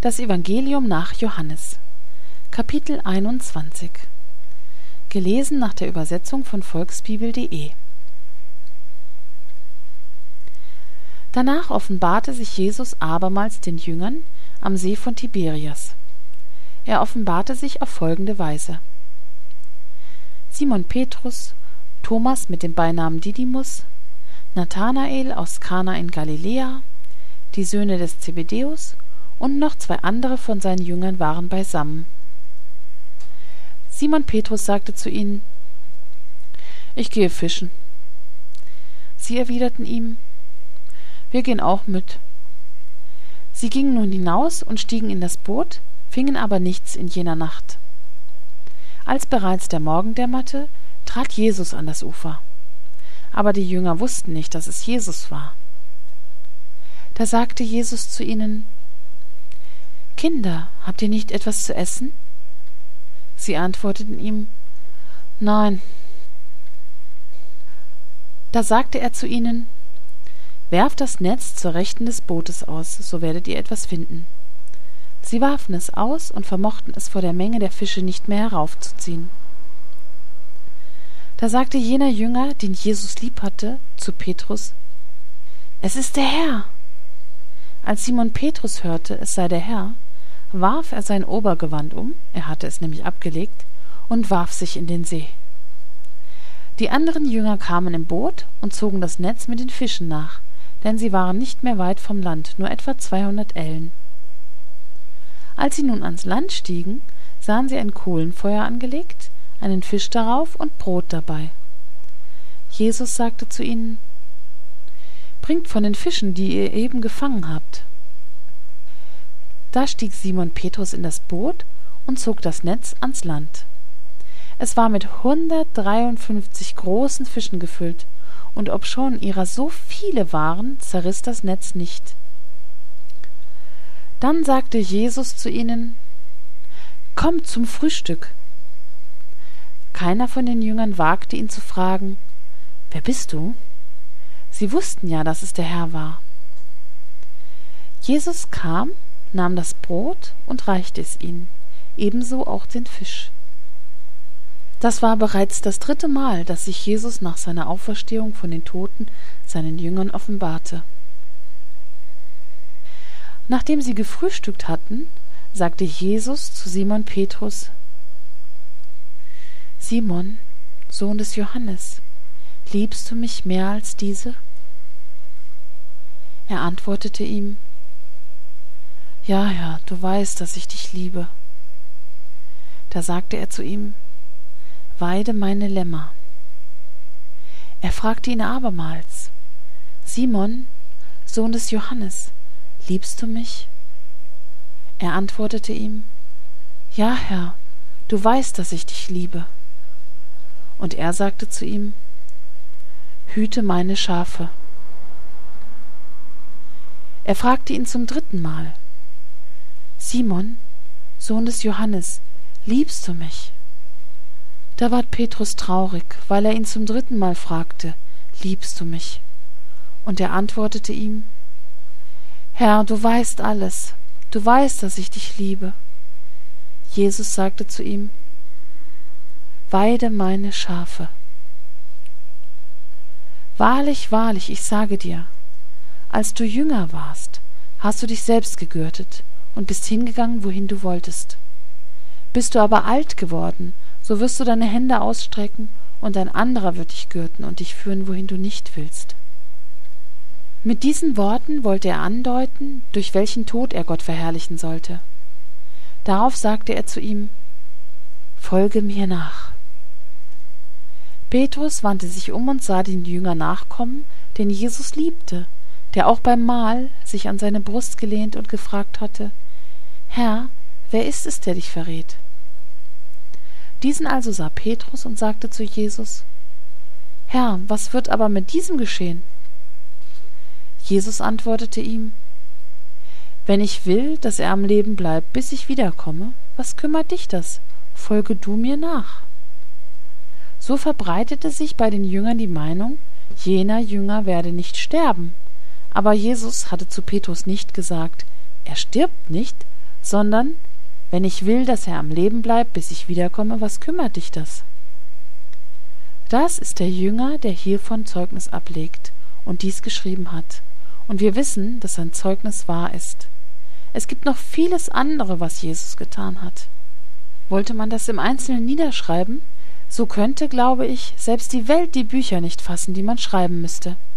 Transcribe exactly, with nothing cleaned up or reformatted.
Das Evangelium nach Johannes, Kapitel einundzwanzig. Gelesen nach der Übersetzung von volksbibel punkt de. Danach offenbarte sich Jesus abermals den Jüngern am See von Tiberias. Er offenbarte sich auf folgende Weise: Simon Petrus, Thomas mit dem Beinamen Didymus, Nathanael aus Kana in Galiläa, die Söhne des Zebedäus und noch zwei andere von seinen Jüngern waren beisammen. Simon Petrus sagte zu ihnen: »Ich gehe fischen.« Sie erwiderten ihm: »Wir gehen auch mit.« Sie gingen nun hinaus und stiegen in das Boot, fingen aber nichts in jener Nacht. Als bereits der Morgen dämmerte, trat Jesus an das Ufer. Aber die Jünger wussten nicht, dass es Jesus war. Da sagte Jesus zu ihnen: »Kinder, habt ihr nicht etwas zu essen?« Sie antworteten ihm: »Nein.« Da sagte er zu ihnen: »Werft das Netz zur Rechten des Bootes aus, so werdet ihr etwas finden.« Sie warfen es aus und vermochten es vor der Menge der Fische nicht mehr heraufzuziehen. Da sagte jener Jünger, den Jesus lieb hatte, zu Petrus: »Es ist der Herr!« Als Simon Petrus hörte, es sei der Herr, warf er sein Obergewand um, er hatte es nämlich abgelegt, und warf sich in den See. Die anderen Jünger kamen im Boot und zogen das Netz mit den Fischen nach, denn sie waren nicht mehr weit vom Land, nur etwa zweihundert Ellen. Als sie nun ans Land stiegen, sahen sie ein Kohlenfeuer angelegt, einen Fisch darauf und Brot dabei. Jesus sagte zu ihnen: »Bringt von den Fischen, die ihr eben gefangen habt.« Da stieg Simon Petrus in das Boot und zog das Netz ans Land. Es war mit hundertdreiundfünfzig großen Fischen gefüllt, und obschon ihrer so viele waren, zerriss das Netz nicht. Dann sagte Jesus zu ihnen: »Kommt zum Frühstück.« Keiner von den Jüngern wagte ihn zu fragen: »Wer bist du?« Sie wussten ja, dass es der Herr war. Jesus kam, nahm das Brot und reichte es ihnen, ebenso auch den Fisch. Das war bereits das dritte Mal, dass sich Jesus nach seiner Auferstehung von den Toten seinen Jüngern offenbarte. Nachdem sie gefrühstückt hatten, sagte Jesus zu Simon Petrus: »Simon, Sohn des Johannes, liebst du mich mehr als diese?« Er antwortete ihm: »Ja, Herr, du weißt, dass ich dich liebe.« Da sagte er zu ihm: »Weide meine Lämmer.« Er fragte ihn abermals: »Simon, Sohn des Johannes, liebst du mich?« Er antwortete ihm: »Ja, Herr, du weißt, dass ich dich liebe.« Und er sagte zu ihm: »Hüte meine Schafe.« Er fragte ihn zum dritten Mal: »Simon, Sohn des Johannes, liebst du mich?« Da ward Petrus traurig, weil er ihn zum dritten Mal fragte: »Liebst du mich?« Und er antwortete ihm: »Herr, du weißt alles, du weißt, dass ich dich liebe.« Jesus sagte zu ihm: »Weide meine Schafe.« »Wahrlich, wahrlich, ich sage dir, als du jünger warst, hast du dich selbst gegürtet und bist hingegangen, wohin du wolltest. Bist du aber alt geworden, so wirst du deine Hände ausstrecken, und ein anderer wird dich gürten und dich führen, wohin du nicht willst.« Mit diesen Worten wollte er andeuten, durch welchen Tod er Gott verherrlichen sollte. Darauf sagte er zu ihm: »Folge mir nach.« Petrus wandte sich um und sah den Jünger nachkommen, den Jesus liebte, der auch beim Mahl sich an seine Brust gelehnt und gefragt hatte: »Herr, wer ist es, der dich verrät?« Diesen also sah Petrus und sagte zu Jesus: »Herr, was wird aber mit diesem geschehen?« Jesus antwortete ihm: »Wenn ich will, dass er am Leben bleibt, bis ich wiederkomme, was kümmert dich das? Folge du mir nach.« So verbreitete sich bei den Jüngern die Meinung, jener Jünger werde nicht sterben. Aber Jesus hatte zu Petrus nicht gesagt: »Er stirbt nicht«, sondern wenn ich will, dass er am Leben bleibt, bis ich wiederkomme, was kümmert dich das? Das ist der Jünger, der hiervon Zeugnis ablegt und dies geschrieben hat. Und wir wissen, dass sein Zeugnis wahr ist. Es gibt noch vieles andere, was Jesus getan hat. Wollte man das im Einzelnen niederschreiben, so könnte, glaube ich, selbst die Welt die Bücher nicht fassen, die man schreiben müsste.